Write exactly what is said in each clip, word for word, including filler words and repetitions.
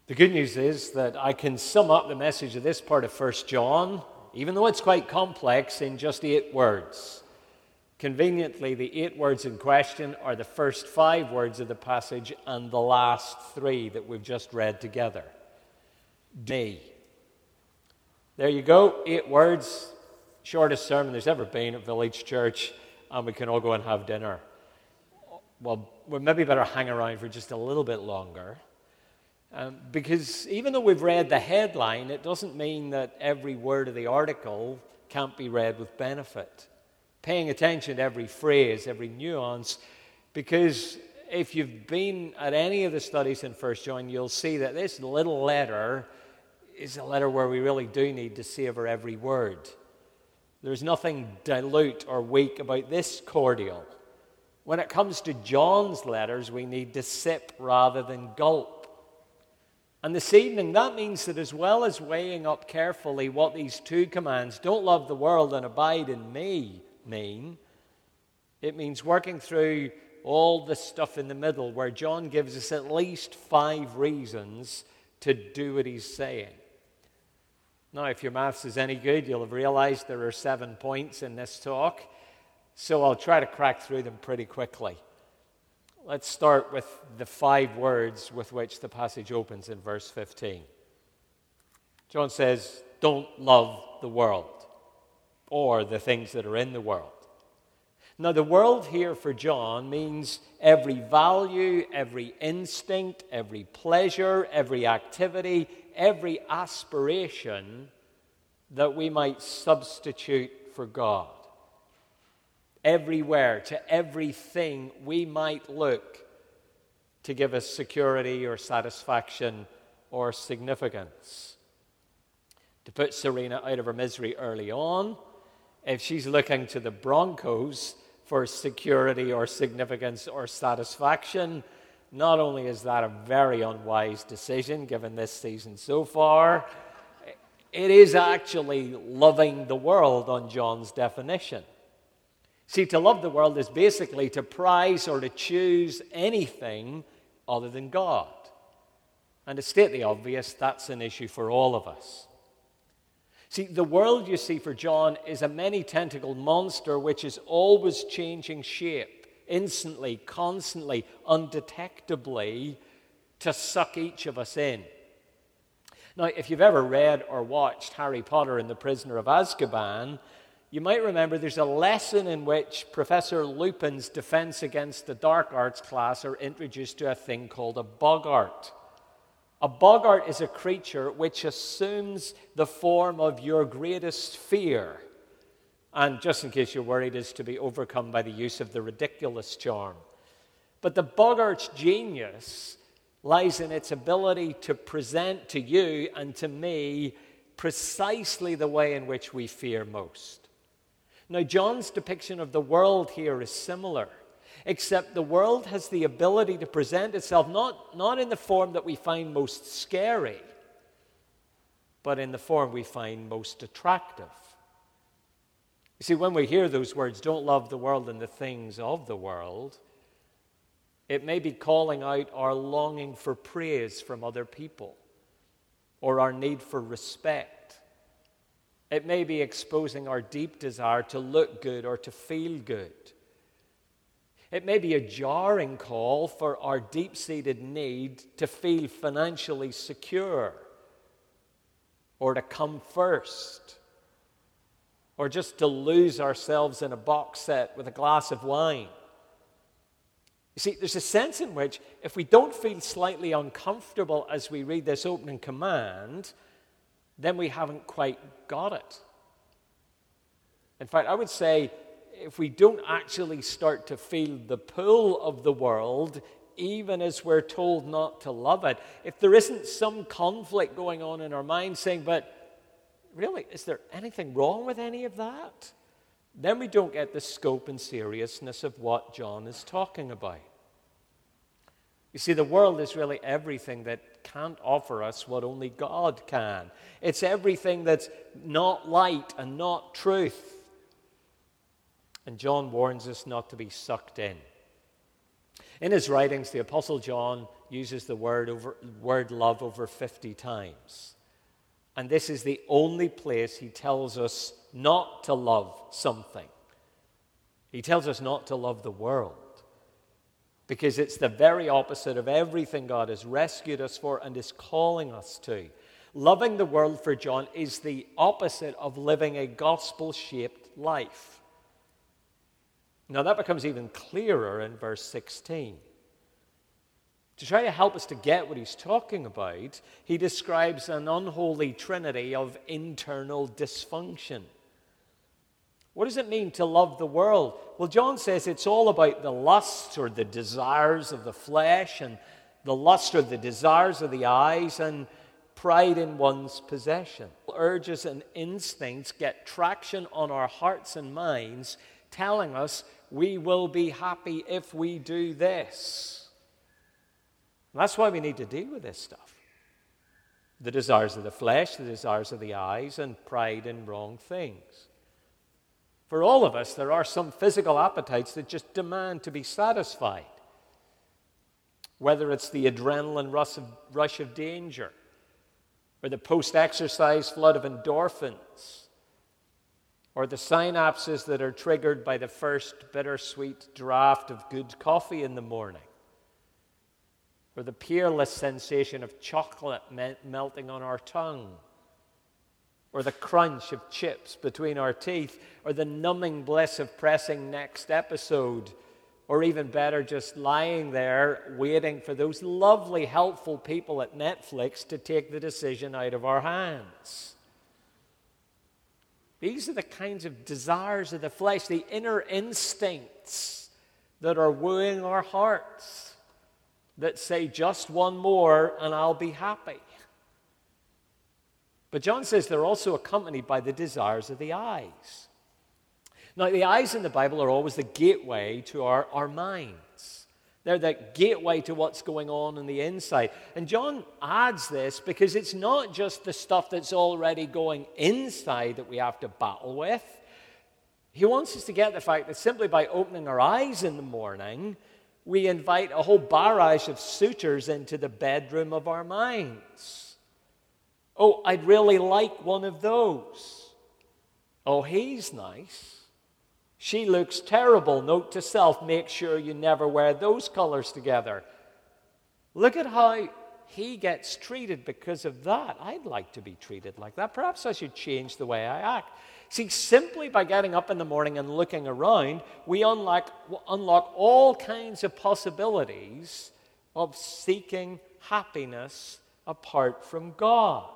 The good news is that I can sum up the message of this part of First John, even though it's quite complex, in just eight words. Conveniently, the eight words in question are the first five words of the passage and the last three that we've just read together. Me. There you go, eight words, shortest sermon there's ever been at Village Church, and we can all go and have dinner. Well, we maybe better hang around for just a little bit longer. Um, because even though we've read the headline, it doesn't mean that every word of the article can't be read with benefit. Paying attention to every phrase, every nuance, because if you've been at any of the studies in First John, you'll see that this little letter is a letter where we really do need to savor every word. There's nothing dilute or weak about this cordial. When it comes to John's letters, we need to sip rather than gulp. And this evening, that means that as well as weighing up carefully what these two commands, don't love the world and abide in me, mean, it means working through all the stuff in the middle where John gives us at least five reasons to do what he's saying. Now, if your maths is any good, you'll have realized there are seven points in this talk, so I'll try to crack through them pretty quickly. Let's start with the five words with which the passage opens in verse fifteen. John says, don't love the world or the things that are in the world. Now, the world here for John means every value, every instinct, every pleasure, every activity, every aspiration that we might substitute for God. Everywhere, to everything we might look to give us security or satisfaction or significance. To put Serena out of her misery early on, if she's looking to the Broncos for security or significance or satisfaction, not only is that a very unwise decision given this season so far, it is actually loving the world on John's definition. See, to love the world is basically to prize or to choose anything other than God. And to state the obvious, that's an issue for all of us. See, the world, you see, for John is a many-tentacled monster which is always changing shape, instantly, constantly, undetectably, to suck each of us in. Now, if you've ever read or watched Harry Potter and the Prisoner of Azkaban, you might remember there's a lesson in which Professor Lupin's defense against the dark arts class are introduced to a thing called a boggart. A boggart is a creature which assumes the form of your greatest fear, and just in case you're worried, is to be overcome by the use of the ridiculous charm. But the boggart's genius lies in its ability to present to you and to me precisely the way in which we fear most. Now, John's depiction of the world here is similar, except the world has the ability to present itself not, not in the form that we find most scary, but in the form we find most attractive. You see, when we hear those words, don't love the world and the things of the world, it may be calling out our longing for praise from other people or our need for respect. It may be exposing our deep desire to look good or to feel good. It may be a jarring call for our deep-seated need to feel financially secure or to come first or just to lose ourselves in a box set with a glass of wine. You see, there's a sense in which if we don't feel slightly uncomfortable as we read this opening command, then we haven't quite got it. In fact, I would say if we don't actually start to feel the pull of the world, even as we're told not to love it, if there isn't some conflict going on in our mind saying, but really, is there anything wrong with any of that? Then we don't get the scope and seriousness of what John is talking about. You see, the world is really everything that can't offer us what only God can. It's everything that's not light and not truth. And John warns us not to be sucked in. In his writings, the Apostle John uses the word, over, word love over fifty times. And this is the only place he tells us not to love something. He tells us not to love the world, because it's the very opposite of everything God has rescued us for and is calling us to. Loving the world for John is the opposite of living a gospel-shaped life. Now that becomes even clearer in verse sixteen. To try to help us to get what he's talking about, he describes an unholy trinity of internal dysfunction. What does it mean to love the world? Well, John says it's all about the lusts or the desires of the flesh, and the lust or the desires of the eyes, and pride in one's possession. Urges and instincts get traction on our hearts and minds, telling us we will be happy if we do this. And that's why we need to deal with this stuff. The desires of the flesh, the desires of the eyes, and pride in wrong things. For all of us, there are some physical appetites that just demand to be satisfied. Whether it's the adrenaline rush of, rush of danger, or the post-exercise flood of endorphins, or the synapses that are triggered by the first bittersweet draught of good coffee in the morning, or the peerless sensation of chocolate me- melting on our tongue, or the crunch of chips between our teeth, or the numbing bliss of pressing next episode, or even better, just lying there waiting for those lovely, helpful people at Netflix to take the decision out of our hands. These are the kinds of desires of the flesh, the inner instincts that are wooing our hearts, that say just one more and I'll be happy. But John says they're also accompanied by the desires of the eyes. Now, the eyes in the Bible are always the gateway to our, our minds. They're the gateway to what's going on in the inside. And John adds this because it's not just the stuff that's already going inside that we have to battle with. He wants us to get the fact that simply by opening our eyes in the morning, we invite a whole barrage of suitors into the bedroom of our minds. Oh, I'd really like one of those. Oh, he's nice. She looks terrible. Note to self, make sure you never wear those colors together. Look at how he gets treated because of that. I'd like to be treated like that. Perhaps I should change the way I act. See, simply by getting up in the morning and looking around, we unlock, unlock all kinds of possibilities of seeking happiness apart from God.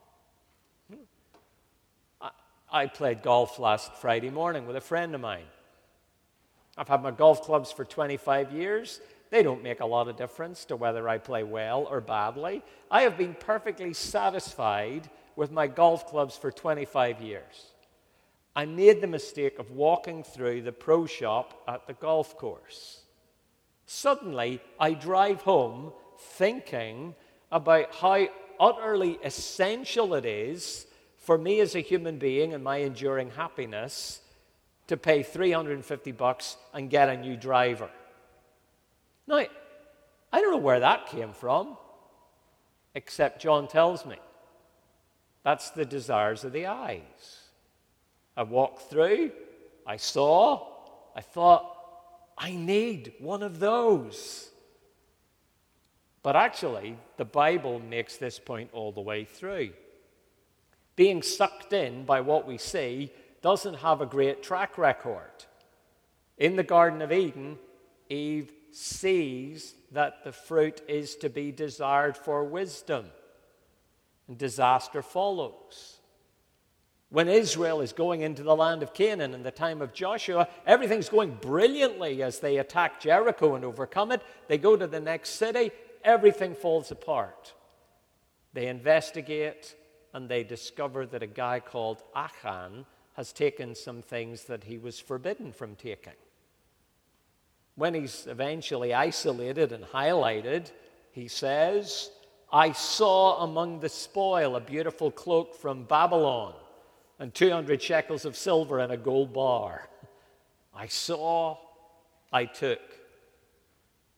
I played golf last Friday morning with a friend of mine. I've had my golf clubs for twenty-five years. They don't make a lot of difference to whether I play well or badly. I have been perfectly satisfied with my golf clubs for twenty-five years. I made the mistake of walking through the pro shop at the golf course. Suddenly, I drive home thinking about how utterly essential it is for me as a human being and my enduring happiness to pay three hundred fifty bucks and get a new driver. Now, I don't know where that came from, except John tells me. That's the desires of the eyes. I walked through, I saw, I thought, I need one of those. But actually, the Bible makes this point all the way through. Being sucked in by what we see doesn't have a great track record. In the Garden of Eden, Eve sees that the fruit is to be desired for wisdom, and disaster follows. When Israel is going into the land of Canaan in the time of Joshua, everything's going brilliantly as they attack Jericho and overcome it. They go to the next city, everything falls apart. They investigate, and they discover that a guy called Achan has taken some things that he was forbidden from taking. When he's eventually isolated and highlighted, he says, I saw among the spoil a beautiful cloak from Babylon and two hundred shekels of silver and a gold bar. I saw, I took.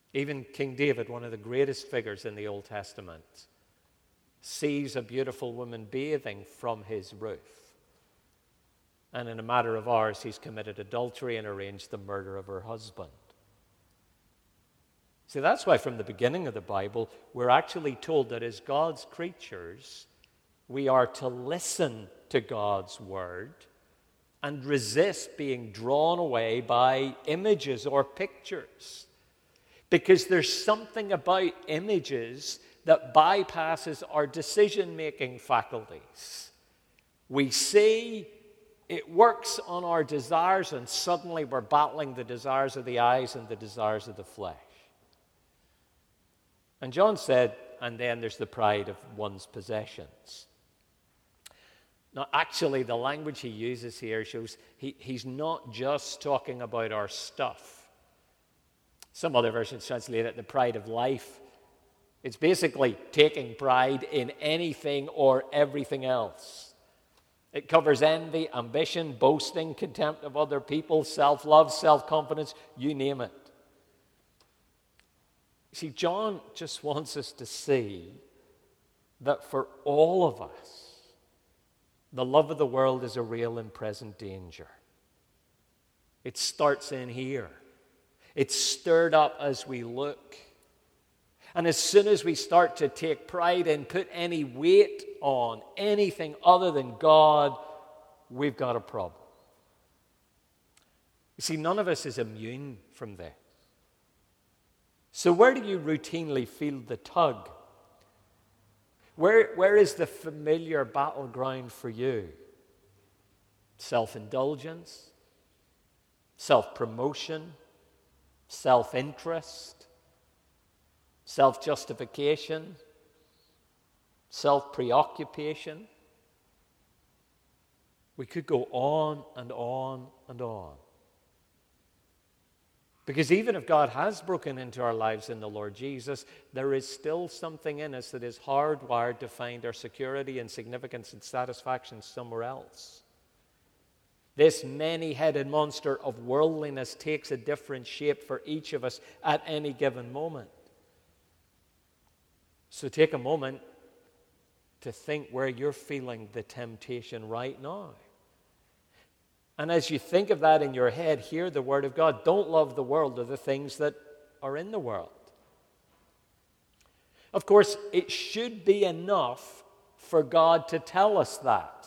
Even King David, one of the greatest figures in the Old Testament, sees a beautiful woman bathing from his roof. And in a matter of hours, he's committed adultery and arranged the murder of her husband. See, that's why from the beginning of the Bible, we're actually told that as God's creatures, we are to listen to God's word and resist being drawn away by images or pictures. Because there's something about images that bypasses our decision-making faculties. We see, it works on our desires, and suddenly we're battling the desires of the eyes and the desires of the flesh. And John said, and then there's the pride of one's possessions. Now, actually, the language he uses here shows he, he's not just talking about our stuff. Some other versions translate it the pride of life. It's basically taking pride in anything or everything else. It covers envy, ambition, boasting, contempt of other people, self-love, self-confidence, you name it. See, John just wants us to see that for all of us, the love of the world is a real and present danger. It starts in here. It's stirred up as we look. And as soon as we start to take pride and put any weight on anything other than God, we've got a problem. You see, none of us is immune from this. So where do you routinely feel the tug? Where, where is the familiar battleground for you? Self-indulgence, self-promotion, self-interest, self-justification, self-preoccupation. We could go on and on and on. Because even if God has broken into our lives in the Lord Jesus, there is still something in us that is hardwired to find our security and significance and satisfaction somewhere else. This many-headed monster of worldliness takes a different shape for each of us at any given moment. So take a moment to think where you're feeling the temptation right now. And as you think of that in your head, hear the word of God. Don't love the world or the things that are in the world. Of course, it should be enough for God to tell us that.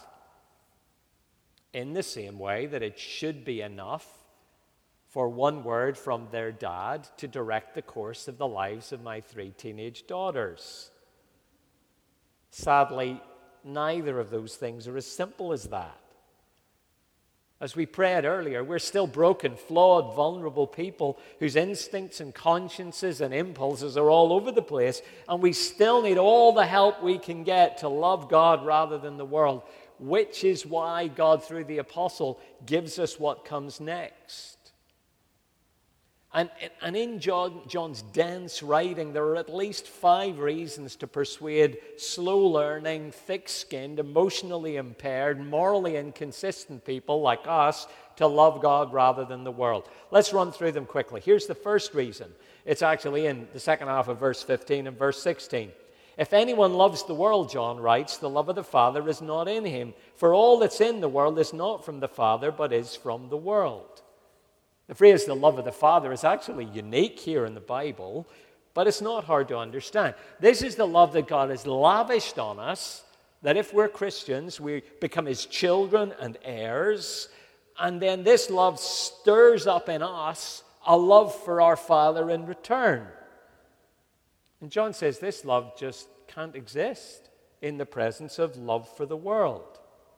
In the same way that it should be enough for one word from their dad to direct the course of the lives of my three teenage daughters. Sadly, neither of those things are as simple as that. As we prayed earlier, we're still broken, flawed, vulnerable people whose instincts and consciences and impulses are all over the place, and we still need all the help we can get to love God rather than the world, which is why God, through the apostle, gives us what comes next. And, and in John, John's dense writing, there are at least five reasons to persuade slow-learning, thick-skinned, emotionally impaired, morally inconsistent people like us to love God rather than the world. Let's run through them quickly. Here's the first reason. It's actually in the second half of verse fifteen and verse sixteen. If anyone loves the world, John writes, the love of the Father is not in him. For all that's in the world is not from the Father, but is from the world. The phrase, the love of the Father, is actually unique here in the Bible, but it's not hard to understand. This is the love that God has lavished on us, that if we're Christians, we become his children and heirs, and then this love stirs up in us a love for our Father in return. And John says this love just can't exist in the presence of love for the world.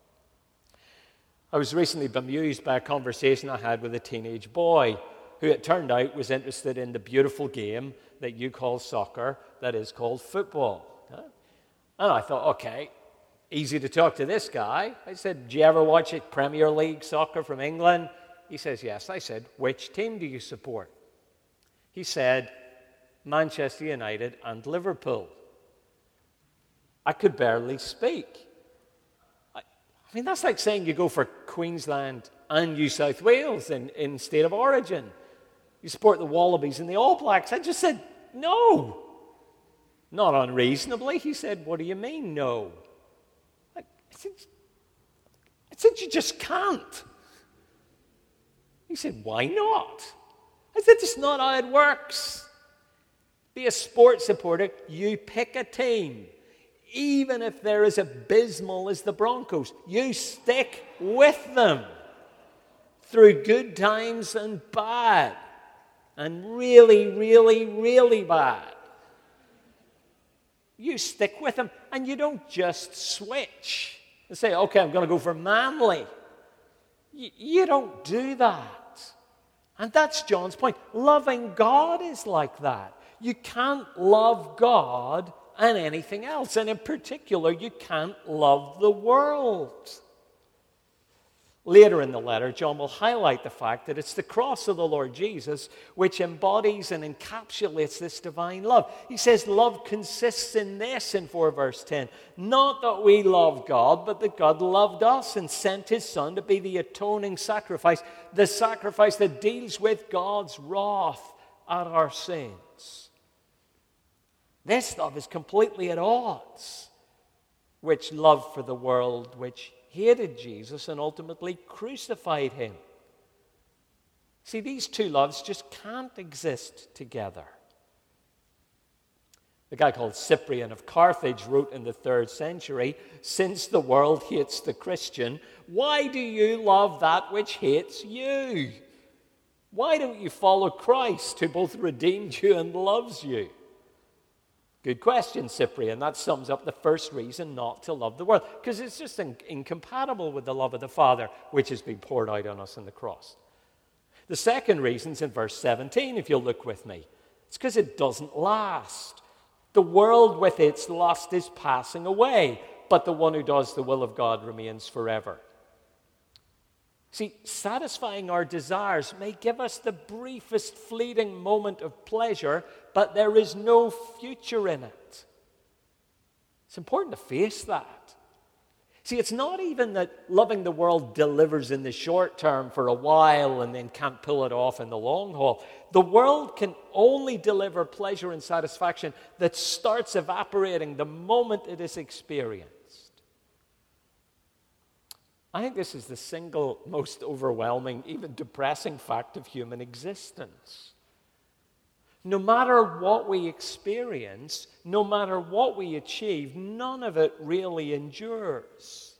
I was recently bemused by a conversation I had with a teenage boy who, it turned out, was interested in the beautiful game that you call soccer, that is called football. And I thought, okay, easy to talk to this guy. I said, do you ever watch it, Premier League soccer from England? He says, yes. I said, which team do you support? He said, Manchester United and Liverpool. I could barely speak. I mean, that's like saying you go for Queensland and New South Wales in, in state of origin. You support the Wallabies and the All Blacks. I just said, no. Not unreasonably. He said, what do you mean, no? I said, I said, you just can't. He said, why not? I said, that's not how it works. Be a sports supporter, you pick a team. Even if they're as abysmal as the Broncos, you stick with them through good times and bad, and really, really, really bad. You stick with them, and you don't just switch and say, okay, I'm going to go for Manly. You, you don't do that. And that's John's point. Loving God is like that. You can't love God and anything else. And in particular, you can't love the world. Later in the letter, John will highlight the fact that it's the cross of the Lord Jesus which embodies and encapsulates this divine love. He says love consists in this in four verse ten. Not that we love God, but that God loved us and sent his Son to be the atoning sacrifice, the sacrifice that deals with God's wrath at our sins. This love is completely at odds with love for the world, which hated Jesus and ultimately crucified him. See, these two loves just can't exist together. A guy called Cyprian of Carthage wrote in the third century, since the world hates the Christian, why do you love that which hates you? Why don't you follow Christ, who both redeemed you and loves you? Good question, Cyprian. That sums up the first reason not to love the world, because it's just in, incompatible with the love of the Father, which has been poured out on us on the cross. The second reason's in verse seventeen, if you'll look with me. It's because it doesn't last. The world with its lust is passing away, but the one who does the will of God remains forever. See, satisfying our desires may give us the briefest fleeting moment of pleasure, but there is no future in it. It's important to face that. See, it's not even that loving the world delivers in the short term for a while and then can't pull it off in the long haul. The world can only deliver pleasure and satisfaction that starts evaporating the moment it is experienced. I think this is the single most overwhelming, even depressing fact of human existence. No matter what we experience, no matter what we achieve, none of it really endures.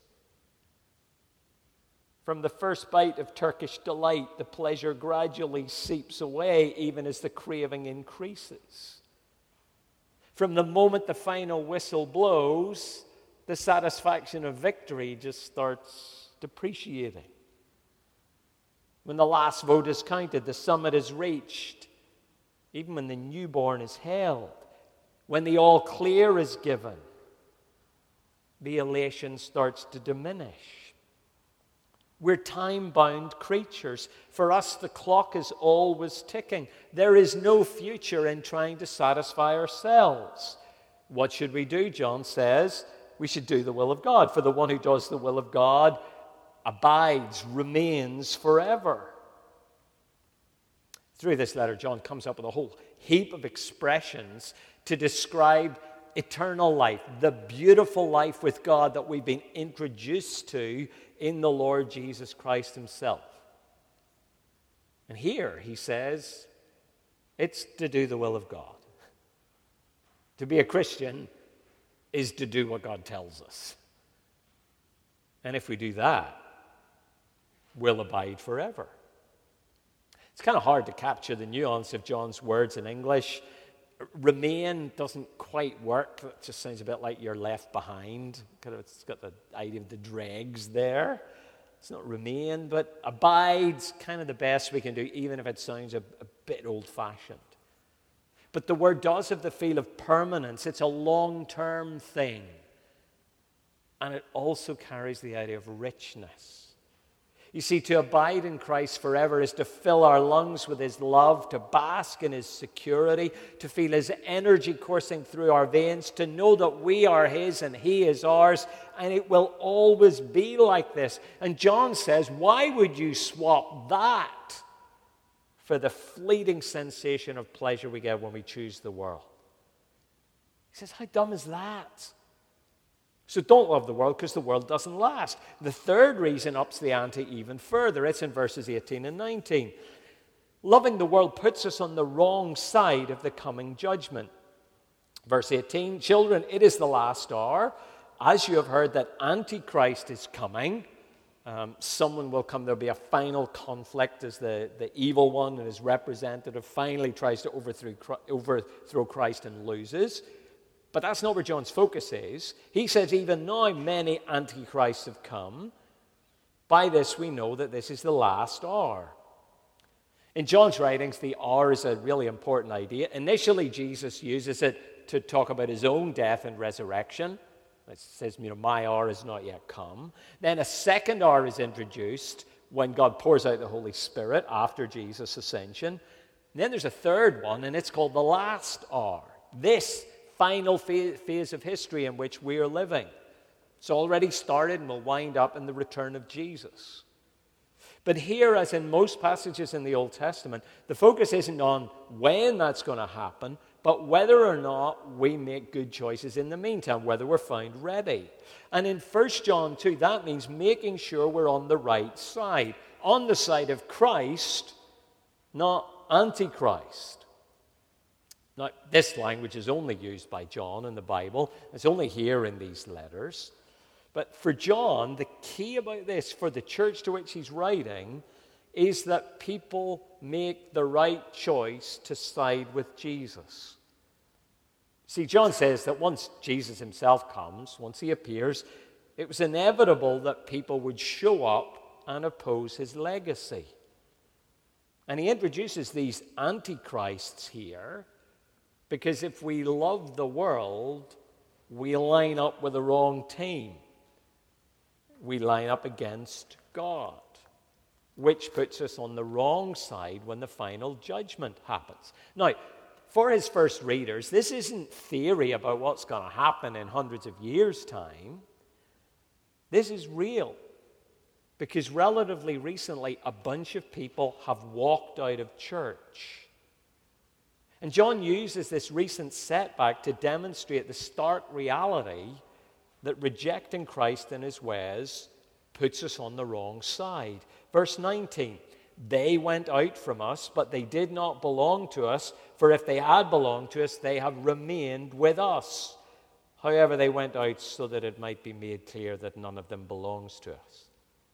From the first bite of Turkish delight, the pleasure gradually seeps away even as the craving increases. From the moment the final whistle blows, the satisfaction of victory just starts depreciating. When the last vote is counted, the summit is reached. Even when the newborn is held, when the all clear is given, the elation starts to diminish. We're time-bound creatures. For us, the clock is always ticking. There is no future in trying to satisfy ourselves. What should we do? John says we should do the will of God. For the one who does the will of God abides, remains forever. Through this letter, John comes up with a whole heap of expressions to describe eternal life, the beautiful life with God that we've been introduced to in the Lord Jesus Christ himself. And here he says, it's to do the will of God. To be a Christian is to do what God tells us. And if we do that, we'll abide forever. It's kind of hard to capture the nuance of John's words in English. Remain doesn't quite work. It just sounds a bit like you're left behind. It's got the idea of the dregs there. It's not remain, but abide's kind of the best we can do, even if it sounds a, a bit old-fashioned. But the word does have the feel of permanence. It's a long-term thing. And it also carries the idea of richness. You see, to abide in Christ forever is to fill our lungs with his love, to bask in his security, to feel his energy coursing through our veins, to know that we are his and he is ours, and it will always be like this. And John says, why would you swap that for the fleeting sensation of pleasure we get when we choose the world. He says, how dumb is that? So don't love the world because the world doesn't last. The third reason ups the ante even further. It's in verses eighteen and nineteen. Loving the world puts us on the wrong side of the coming judgment. Verse eighteen, children, it is the last hour. As you have heard that Antichrist is coming, um, someone will come. There'll be a final conflict as the, the evil one and his representative finally tries to overthrow, overthrow Christ and loses. But that's not where John's focus is. He says, even now many antichrists have come. By this we know that this is the last hour. In John's writings, the hour is a really important idea. Initially, Jesus uses it to talk about his own death and resurrection. It says, you know, my hour has not yet come. Then a second hour is introduced when God pours out the Holy Spirit after Jesus' ascension. And then there's a third one, and it's called the last hour. This final phase of history in which we are living. It's already started and will wind up in the return of Jesus. But here, as in most passages in the Old Testament, the focus isn't on when that's going to happen, but whether or not we make good choices in the meantime, whether we're found ready. And in First John two, that means making sure we're on the right side, on the side of Christ, not Antichrist. Now, this language is only used by John in the Bible. It's only here in these letters. But for John, the key about this, for the church to which he's writing, is that people make the right choice to side with Jesus. See, John says that once Jesus himself comes, once he appears, it was inevitable that people would show up and oppose his legacy. And he introduces these antichrists here, because if we love the world, we line up with the wrong team. We line up against God, which puts us on the wrong side when the final judgment happens. Now, for his first readers, this isn't theory about what's going to happen in hundreds of years' time. This is real, because relatively recently, a bunch of people have walked out of church. And John uses this recent setback to demonstrate the stark reality that rejecting Christ and his ways puts us on the wrong side. Verse nineteen, they went out from us, but they did not belong to us, for if they had belonged to us, they have remained with us. However, they went out so that it might be made clear that none of them belongs to us.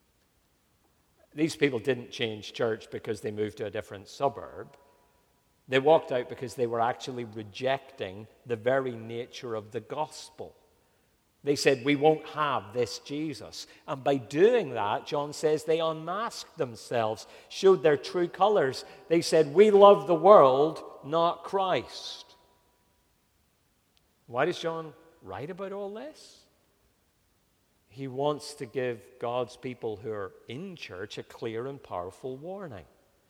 These people didn't change church because they moved to a different suburb. They walked out because they were actually rejecting the very nature of the gospel. They said, we won't have this Jesus. And by doing that, John says they unmasked themselves, showed their true colors. They said, we love the world, not Christ. Why does John write about all this? He wants to give God's people who are in church a clear and powerful warning.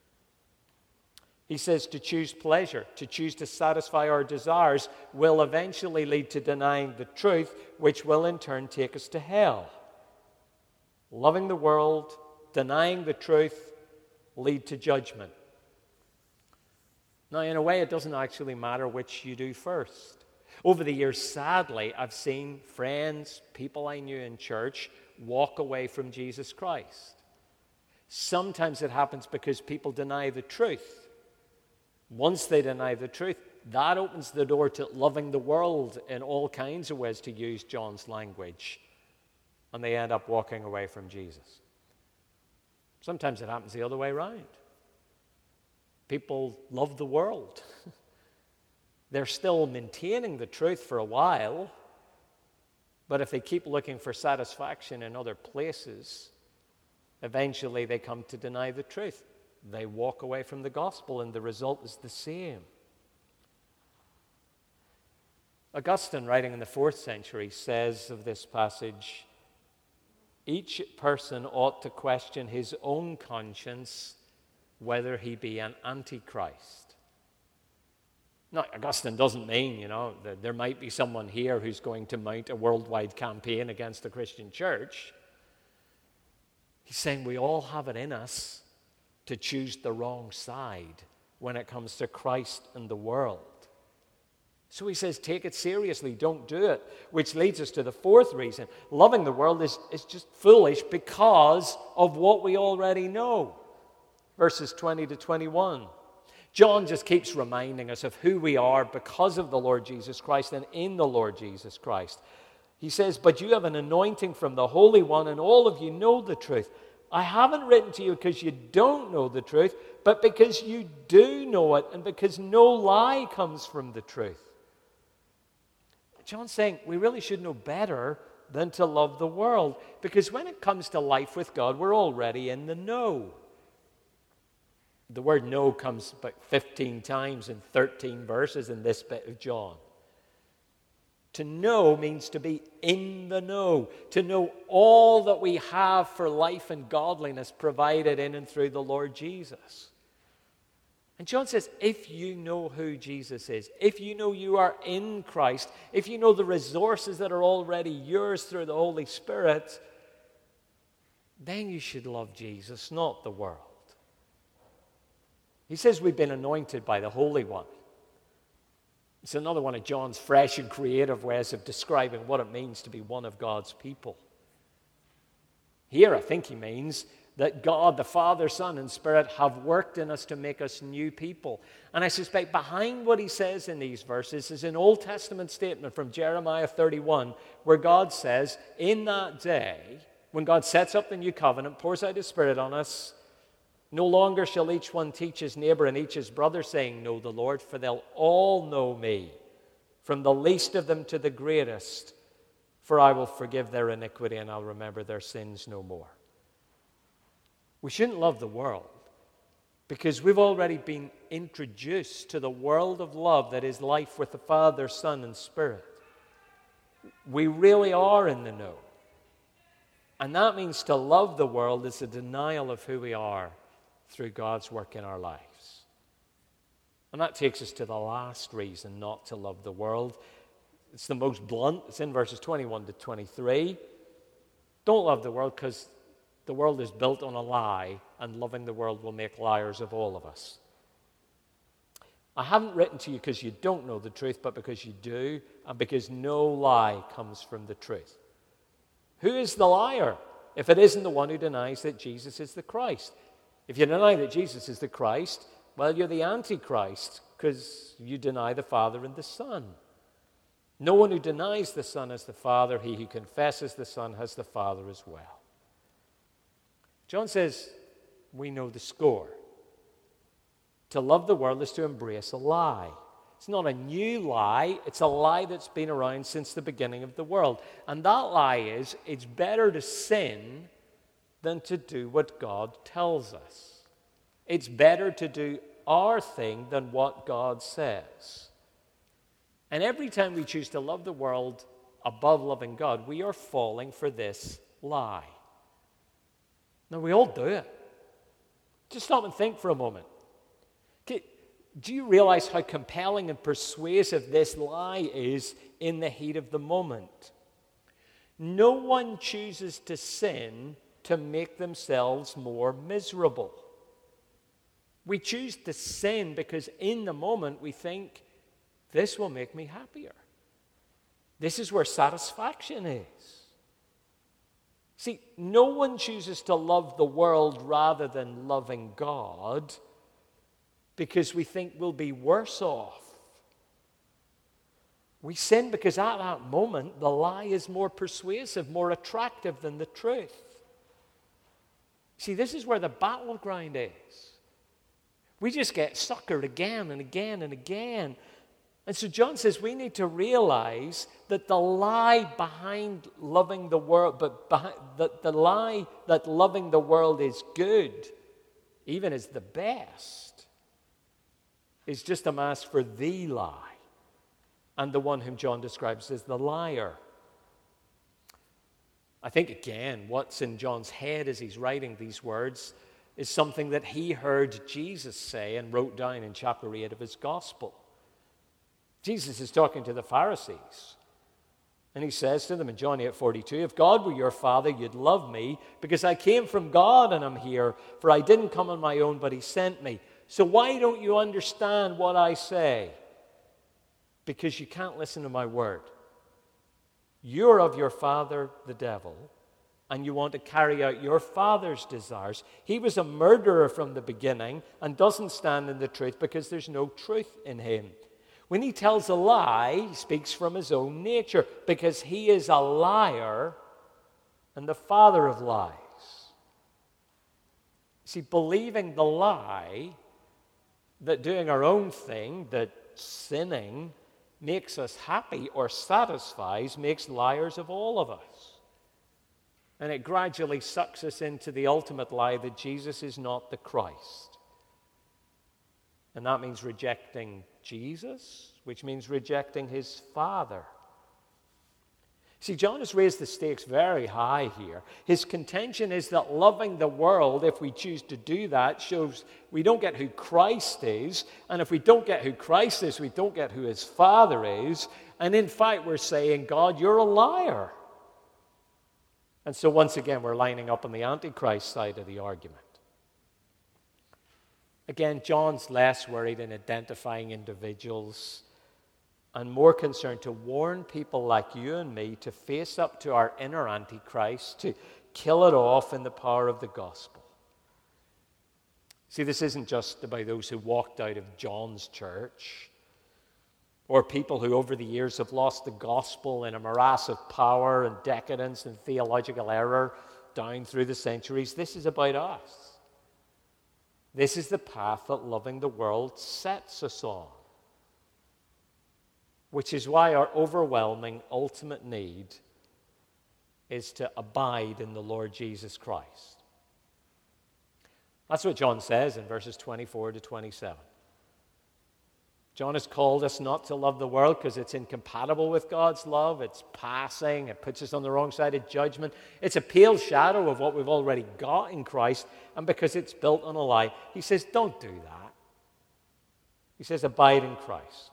He says to choose pleasure, to choose to satisfy our desires, will eventually lead to denying the truth, which will in turn take us to hell. Loving the world, denying the truth, lead to judgment. Now, in a way, it doesn't actually matter which you do first. Over the years, sadly, I've seen friends, people I knew in church, walk away from Jesus Christ. Sometimes it happens because people deny the truth. Once they deny the truth, that opens the door to loving the world in all kinds of ways, to use John's language. And they end up walking away from Jesus. Sometimes it happens the other way around. People love the world. They're still maintaining the truth for a while, but if they keep looking for satisfaction in other places, eventually they come to deny the truth. They walk away from the gospel, and the result is the same. Augustine, writing in the fourth century, says of this passage, each person ought to question his own conscience whether he be an antichrist. Now, Augustine doesn't mean, you know, that there might be someone here who's going to mount a worldwide campaign against the Christian church. He's saying we all have it in us to choose the wrong side when it comes to Christ and the world. So he says, take it seriously, don't do it. Which leads us to the fourth reason. Loving the world is, is just foolish because of what we already know. Verses twenty to twenty-one. John just keeps reminding us of who we are because of the Lord Jesus Christ and in the Lord Jesus Christ. He says, but you have an anointing from the Holy One, and all of you know the truth. I haven't written to you because you don't know the truth, but because you do know it, and because no lie comes from the truth. John's saying we really should know better than to love the world, because when it comes to life with God, we're already in the know. The word know comes about fifteen times in thirteen verses in this bit of John. To know means to be in the know, to know all that we have for life and godliness provided in and through the Lord Jesus. And John says, if you know who Jesus is, if you know you are in Christ, if you know the resources that are already yours through the Holy Spirit, then you should love Jesus, not the world. He says we've been anointed by the Holy One. It's another one of John's fresh and creative ways of describing what it means to be one of God's people. Here, I think he means that God, the Father, Son, and Spirit have worked in us to make us new people. And I suspect behind what he says in these verses is an Old Testament statement from Jeremiah thirty-one, where God says, in that day, when God sets up the new covenant, pours out his Spirit on us, no longer shall each one teach his neighbor and each his brother, saying, know the Lord, for they'll all know me, from the least of them to the greatest, for I will forgive their iniquity and I'll remember their sins no more. We shouldn't love the world because we've already been introduced to the world of love that is life with the Father, Son, and Spirit. We really are in the know. And that means to love the world is a denial of who we are through God's work in our lives. And that takes us to the last reason not to love the world. It's the most blunt. It's in verses twenty-one to twenty-three. Don't love the world because the world is built on a lie, and loving the world will make liars of all of us. I haven't written to you because you don't know the truth, but because you do, and because no lie comes from the truth. Who is the liar if it isn't the one who denies that Jesus is the Christ? If you deny that Jesus is the Christ, well, you're the Antichrist because you deny the Father and the Son. No one who denies the Son has the Father. He who confesses the Son has the Father as well. John says we know the score. To love the world is to embrace a lie. It's not a new lie. It's a lie that's been around since the beginning of the world. And that lie is it's better to sin than to do what God tells us. It's better to do our thing than what God says. And every time we choose to love the world above loving God, we are falling for this lie. Now, we all do it. Just stop and think for a moment. Okay, do you realize how compelling and persuasive this lie is in the heat of the moment? No one chooses to sin to make themselves more miserable. We choose to sin because in the moment we think, this will make me happier. This is where satisfaction is. See, no one chooses to love the world rather than loving God because we think we'll be worse off. We sin because at that moment the lie is more persuasive, more attractive than the truth. See, this is where the battleground is. We just get suckered again and again and again. And so John says we need to realize that the lie behind loving the world, but behind, that the lie that loving the world is good, even is the best, is just a mask for the lie, and the one whom John describes as the liar. I think, again, what's in John's head as he's writing these words is something that he heard Jesus say and wrote down in chapter eight of his gospel. Jesus is talking to the Pharisees. And he says to them in John eight forty-two, if God were your Father, you'd love me, because I came from God and I'm here, for I didn't come on my own, but he sent me. So why don't you understand what I say? Because you can't listen to my word. You're of your father, the devil, and you want to carry out your father's desires. He was a murderer from the beginning and doesn't stand in the truth because there's no truth in him. When he tells a lie, he speaks from his own nature because he is a liar and the father of lies. See, believing the lie that doing our own thing, that sinning makes us happy or satisfies, makes liars of all of us. And it gradually sucks us into the ultimate lie that Jesus is not the Christ. And that means rejecting Jesus, which means rejecting his Father. See, John has raised the stakes very high here. His contention is that loving the world, if we choose to do that, shows we don't get who Christ is. And if we don't get who Christ is, we don't get who his Father is. And in fact, we're saying, God, you're a liar. And so once again, we're lining up on the Antichrist side of the argument. Again, John's less worried in identifying individuals and more concerned to warn people like you and me to face up to our inner Antichrist, to kill it off in the power of the gospel. See, this isn't just about those who walked out of John's church or people who over the years have lost the gospel in a morass of power and decadence and theological error down through the centuries. This is about us. This is the path that loving the world sets us on, which is why our overwhelming ultimate need is to abide in the Lord Jesus Christ. That's what John says in verses twenty-four to twenty-seven. John has called us not to love the world because it's incompatible with God's love. It's passing. It puts us on the wrong side of judgment. It's a pale shadow of what we've already got in Christ. And because it's built on a lie, he says, don't do that. He says, abide in Christ.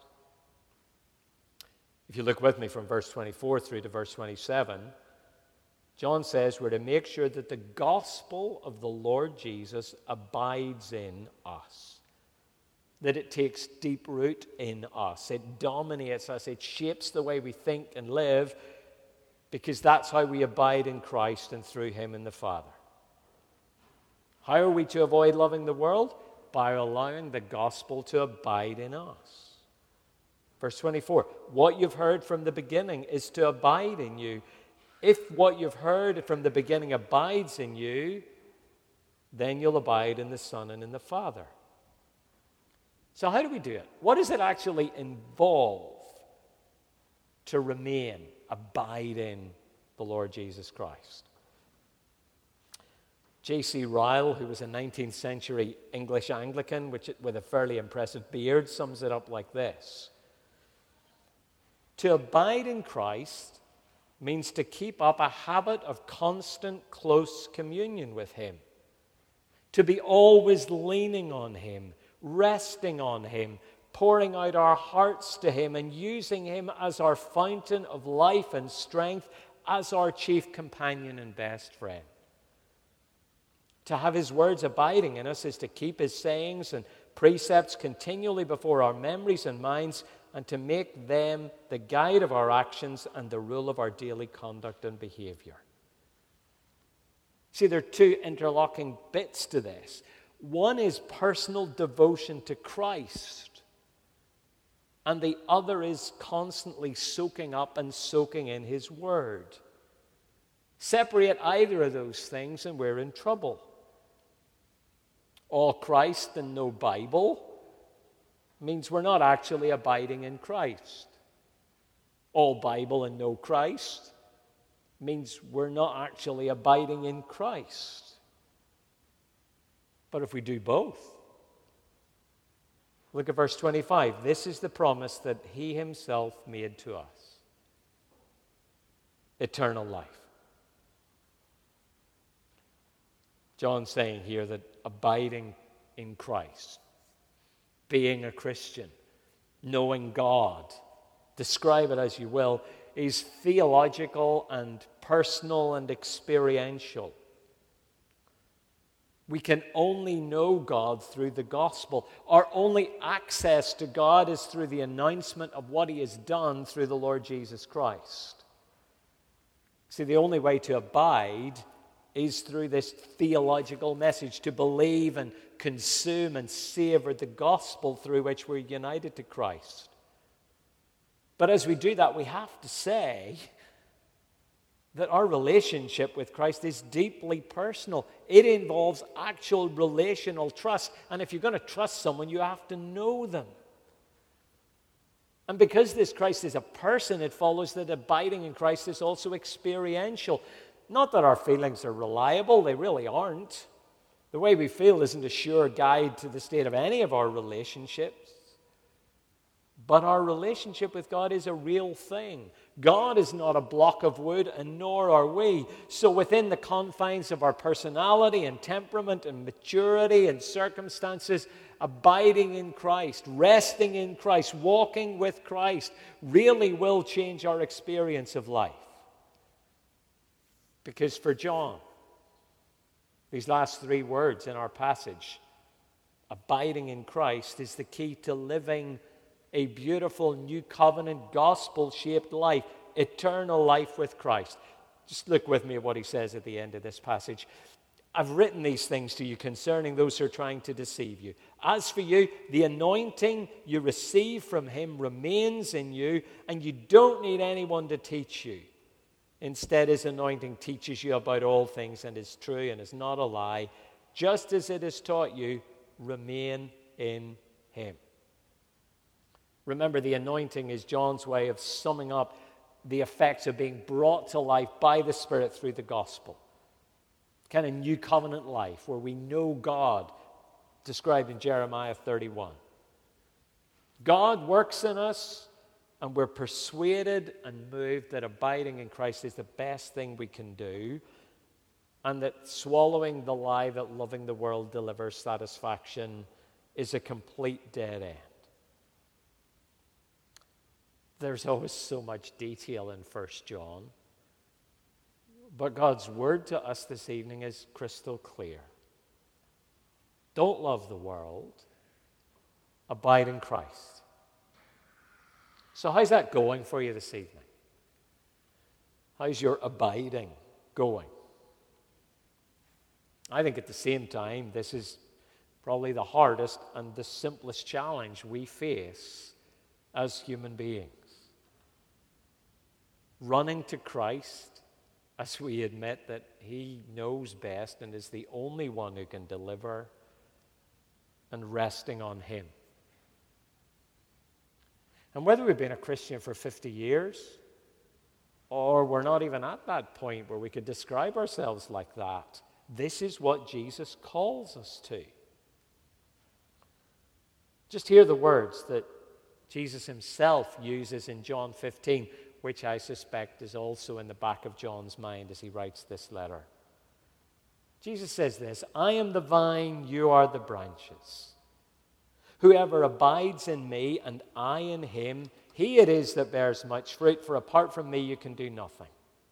If you look with me from verse twenty-four through to verse twenty-seven, John says we're to make sure that the gospel of the Lord Jesus abides in us. That it takes deep root in us. It dominates us. It shapes the way we think and live, because that's how we abide in Christ and through him and the Father. How are we to avoid loving the world? By allowing the gospel to abide in us. Verse twenty-four, what you've heard from the beginning is to abide in you. If what you've heard from the beginning abides in you, then you'll abide in the Son and in the Father. So how do we do it? What does it actually involve to remain, abide in the Lord Jesus Christ? J C Ryle, who was a nineteenth century English Anglican which, with a fairly impressive beard, sums it up like this. To abide in Christ means to keep up a habit of constant, close communion with him. To be always leaning on him, resting on him, pouring out our hearts to him and using him as our fountain of life and strength, as our chief companion and best friend. To have his words abiding in us is to keep his sayings and precepts continually before our memories and minds, and to make them the guide of our actions and the rule of our daily conduct and behavior. See, there are two interlocking bits to this. One is personal devotion to Christ, and the other is constantly soaking up and soaking in his word. Separate either of those things and we're in trouble. All Christ and no Bible means we're not actually abiding in Christ. All Bible and no Christ means we're not actually abiding in Christ. But if we do both, look at verse twenty-five. This is the promise that he himself made to us. Eternal life. John's saying here that abiding in Christ, being a Christian, knowing God, describe it as you will, is theological and personal and experiential. We can only know God through the gospel. Our only access to God is through the announcement of what he has done through the Lord Jesus Christ. See, the only way to abide is through this theological message, to believe and consume and savor the gospel through which we're united to Christ. But as we do that, we have to say that our relationship with Christ is deeply personal. It involves actual relational trust. And if you're going to trust someone, you have to know them. And because this Christ is a person, it follows that abiding in Christ is also experiential. Not that our feelings are reliable, they really aren't. The way we feel isn't a sure guide to the state of any of our relationships. But our relationship with God is a real thing. God is not a block of wood, and nor are we. So within the confines of our personality and temperament and maturity and circumstances, abiding in Christ, resting in Christ, walking with Christ really will change our experience of life. Because for John, these last three words in our passage, abiding in Christ, is the key to living a beautiful new covenant, gospel-shaped life, eternal life with Christ. Just look with me at what he says at the end of this passage. I've written these things to you concerning those who are trying to deceive you. As for you, the anointing you receive from him remains in you, and you don't need anyone to teach you. Instead, his anointing teaches you about all things and is true and is not a lie. Just as it has taught you, remain in him. Remember, the anointing is John's way of summing up the effects of being brought to life by the Spirit through the gospel. Kind of new covenant life where we know God, described in Jeremiah thirty-one. God works in us, and we're persuaded and moved that abiding in Christ is the best thing we can do, and that swallowing the lie that loving the world delivers satisfaction is a complete dead end. There's always so much detail in First John, but God's word to us this evening is crystal clear. Don't love the world. Abide in Christ. So how's that going for you this evening? How's your abiding going? I think at the same time, this is probably the hardest and the simplest challenge we face as human beings. Running to Christ as we admit that he knows best and is the only one who can deliver, and resting on him. And whether we've been a Christian for fifty years, or we're not even at that point where we could describe ourselves like that, this is what Jesus calls us to. Just hear the words that Jesus himself uses in John fifteen, which I suspect is also in the back of John's mind as he writes this letter. Jesus says this, I am the vine, you are the branches. Whoever abides in me and I in him, he it is that bears much fruit, for apart from me you can do nothing.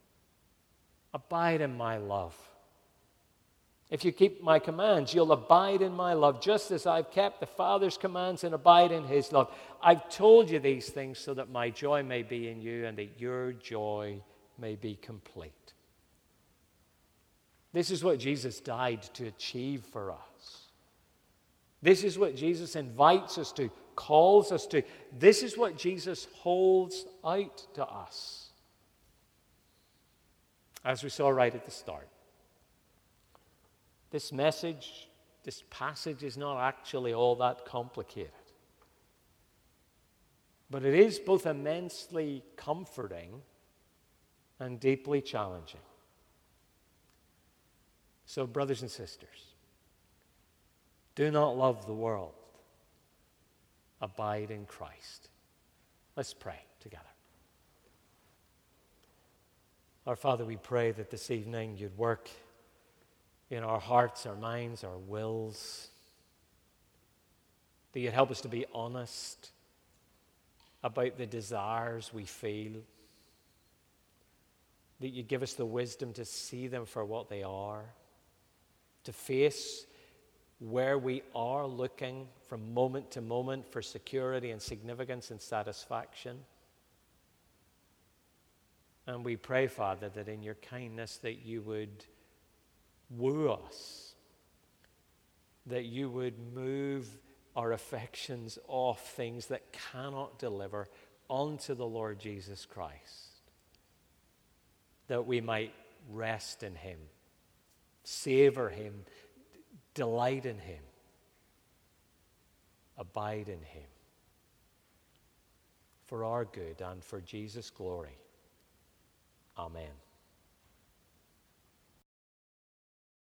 Abide in my love. If you keep my commands, you'll abide in my love, just as I've kept the Father's commands and abide in his love. I've told you these things so that my joy may be in you and that your joy may be complete. This is what Jesus died to achieve for us. This is what Jesus invites us to, calls us to. This is what Jesus holds out to us. As we saw right at the start. This message, this passage is not actually all that complicated. But it is both immensely comforting and deeply challenging. So, brothers and sisters, do not love the world. Abide in Christ. Let's pray together. Our Father, we pray that this evening you'd work in our hearts, our minds, our wills, that you'd help us to be honest about the desires we feel, that you give us the wisdom to see them for what they are, to face where we are looking from moment to moment for security and significance and satisfaction. And we pray, Father, that in your kindness that you would woo us, that you would move our affections off things that cannot deliver onto the Lord Jesus Christ, that we might rest in him, savor him, delight in him, abide in him, for our good and for Jesus' glory. Amen.